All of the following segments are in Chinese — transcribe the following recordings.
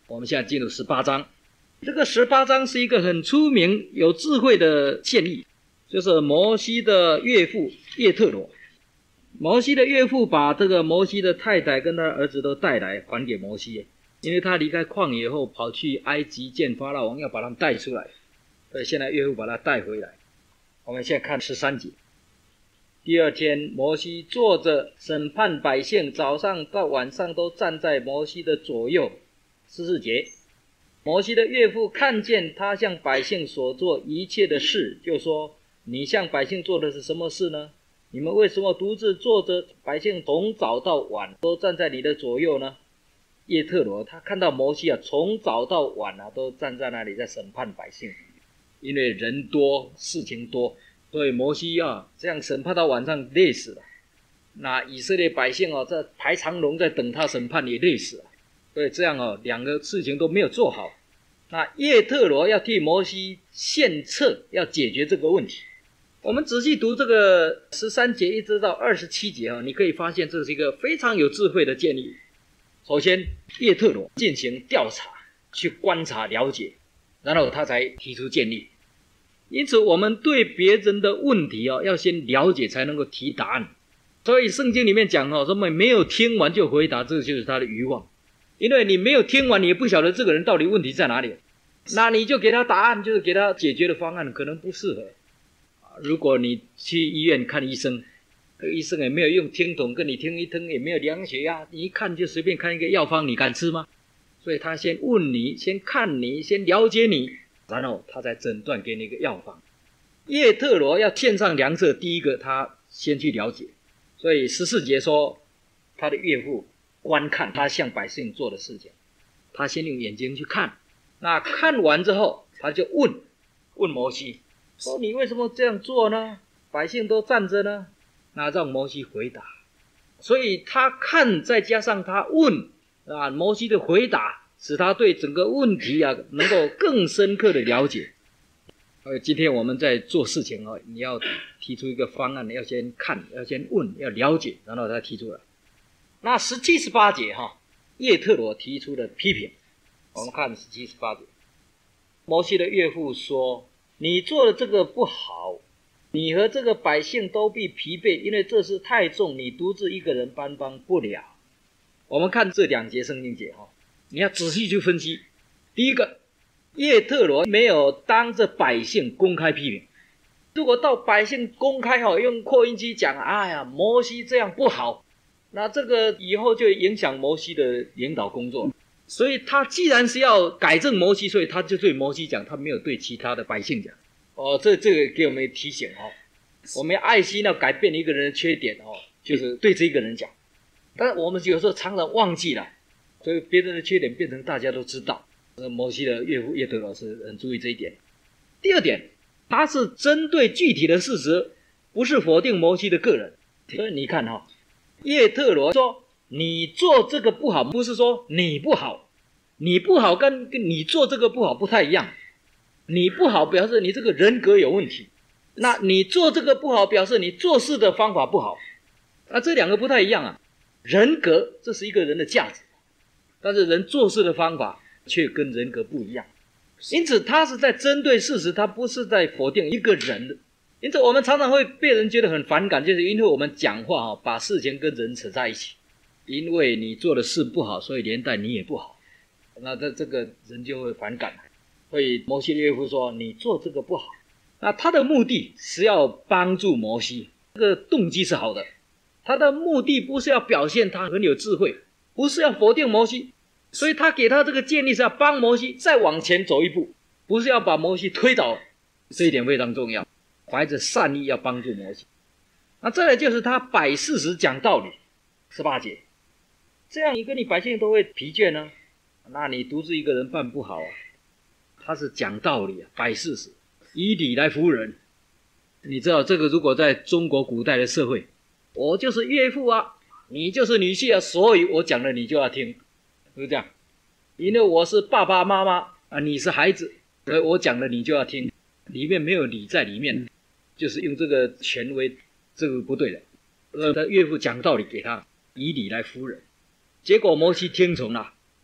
我们现在进入18章。这个18章是一个很出名有智慧的建议，就是摩西的岳父叶特罗。摩西的岳父把这个摩西的太太跟他儿子都带来还给摩西，因为他离开旷野后跑去埃及见法老王，要把他们带出来，所以现在岳父把他带回来。我们现在看13节。第二天，摩西坐着审判百姓，早上到晚上都站在摩西的左右。14节，摩西的岳父看见他向百姓所做一切的事，就说：你向百姓做的是什么事呢？你们为什么独自坐着？百姓从早到晚都站在你的左右呢？叶特罗他看到摩西从早到晚都站在那里在审判百姓，因为人多事情多，所以摩西这样审判到晚上累死了。那以色列百姓在排长龙在等他审判也累死了，所以这样两个事情都没有做好。那叶特罗要替摩西献策，要解决这个问题。我们仔细读这个13节一直到27节你可以发现这是一个非常有智慧的建议。首先，叶特罗进行调查，去观察了解，然后他才提出建议。因此我们对别人的问题要先了解才能够提答案。所以圣经里面讲说没有听完就回答，这就是他的愚妄。因为你没有听完，你也不晓得这个人到底问题在哪里，那你就给他答案，就是给他解决的方案，可能不适合。如果你去医院看医生，这个医生也没有用听筒跟你听一听，也没有量血压，你一看就随便看一个药方，你敢吃吗？所以他先问你，先看你，先了解你，然后他再诊断给你一个药方。叶特罗要献上良策，第一个他先去了解。所以14节说他的岳父观看他向百姓做的事情，他先用眼睛去看，那看完之后他就问摩西说：你为什么这样做呢？百姓都站着呢。那让摩西回答。所以他看再加上他问摩西的回答使他对整个问题能够更深刻的了解。今天我们在做事情你要提出一个方案，要先看，要先问，要了解，然后再提出来。那17、18节叶特罗提出的批评，我们看17、18节。摩西的岳父说：你做的这个不好，你和这个百姓都必疲惫，因为这事太重，你独自一个人担当不了。我们看这2节圣经节你要仔细去分析。第一个，叶特罗没有当着百姓公开批评。如果到百姓公开用扩音机讲摩西这样不好，那这个以后就影响摩西的领导工作。所以他既然是要改正摩西，所以他就对摩西讲，他没有对其他的百姓讲。这个给我们提醒我们要爱心要改变一个人的缺点就是对这个人讲。但是我们有时候常常忘记了，所以别人的缺点变成大家都知道。摩西的岳父叶特罗是很注意这一点。第二点，他是针对具体的事实，不是否定摩西的个人。所以你看叶特罗说你做这个不好，不是说你不好，你不好跟你做这个不好不太一样。你不好表示你这个人格有问题，那你做这个不好表示你做事的方法不好，这两个不太一样人格这是一个人的价值，但是人做事的方法却跟人格不一样。因此他是在针对事实，他不是在否定一个人。因此我们常常会被人觉得很反感，就是因为我们讲话把事情跟人扯在一起，因为你做的事不好，所以连带你也不好，那这个人就会反感。所以摩西的岳父说你做这个不好，那他的目的是要帮助摩西，这个动机是好的。他的目的不是要表现他很有智慧，不是要否定摩西，所以他给他这个建议是要帮摩西再往前走一步，不是要把摩西推倒。这一点非常重要，怀着善意要帮助摩西。那再来就是他摆事实讲道理。18节，这样你跟你百姓都会疲倦呢，那你独自一个人办不好他是讲道理摆事实，以理来服人。你知道这个如果在中国古代的社会，我就是岳父你就是女婿所以我讲了你就要听，是不是这样？因为我是爸爸妈妈你是孩子，所以我讲了你就要听，里面没有理在里面，就是用这个权威，这个不对的。他岳父讲道理给他，以理来服人，结果摩西听从了，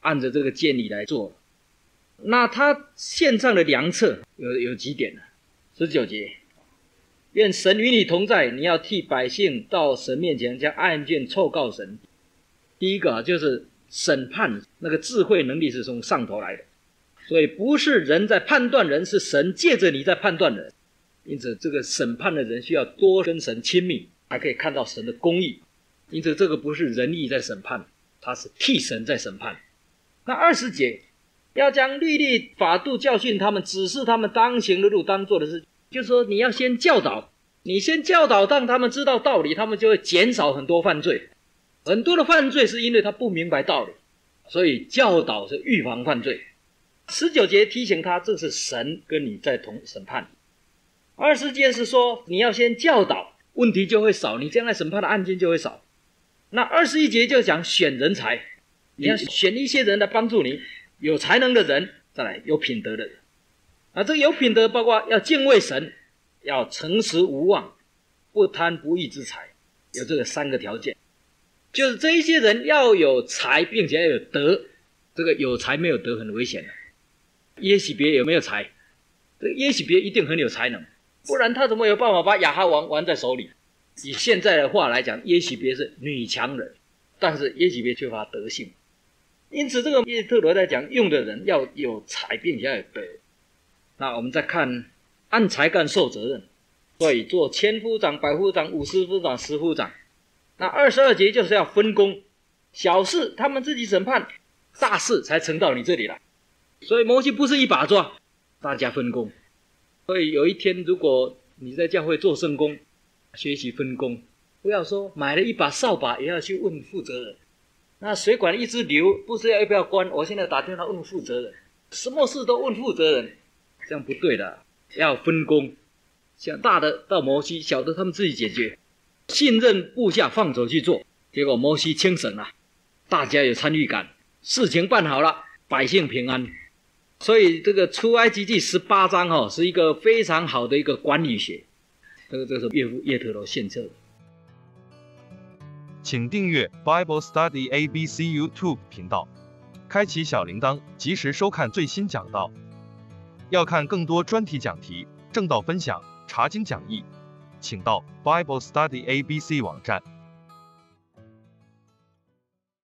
按着这个建议来做。那他献上的良策有几点呢？19节，愿神与你同在，你要替百姓到神面前将案件凑告神。第一个就是审判，那个智慧能力是从上头来的，所以不是人在判断人，是神借着你在判断人。因此这个审判的人需要多跟神亲密，才可以看到神的公义。因此这个不是人意在审判，他是替神在审判。那20节，要将律例法度教训他们，指示他们当行的路，当做的事，就是说你要先教导，你先教导让他们知道道理，他们就会减少很多犯罪。很多的犯罪是因为他不明白道理，所以教导是预防犯罪。19节提醒他，这是神跟你在同审判。20节是说你要先教导，问题就会少，你将来审判的案件就会少。那21节就讲选人才，你要选一些人来帮助你，有才能的人，再来有品德的人。这个有品德包括要敬畏神，要诚实无妄，不贪不义之财，有这个3个条件。就是这一些人要有才，并且要有德。这个有才没有德很危险的。耶洗别有没有才？这个耶洗别一定很有才能，不然他怎么有办法把亚哈王玩在手里？以现在的话来讲，耶洗别是女强人，但是耶洗别缺乏德性。因此这个耶特罗在讲用的人要有才，并且要有德。那我们再看按才干受责任，所以做千夫长、百夫长、50夫长、10夫长。那22节就是要分工，小事他们自己审判，大事才呈到你这里来。所以摩西不是一把抓，大家分工。所以有一天如果你在教会做圣工，学习分工，不要说买了一把扫把也要去问负责人，那水管一直流，不知道要不要关，我现在打电话问负责人，什么事都问负责人，这样不对的。要分工，像大的到摩西，小的他们自己解决，信任部下放手去做。结果摩西轻省了，大家有参与感，事情办好了，百姓平安。所以这个出埃及记18章是一个非常好的一个管理学。这个是耶特罗献策的。 请订阅 Bible Study ABC YouTube 频道，开启小铃铛，及时收看最新讲道。要看更多专题讲题、正道分享、查经讲义，请到 Bible Study ABC 网站。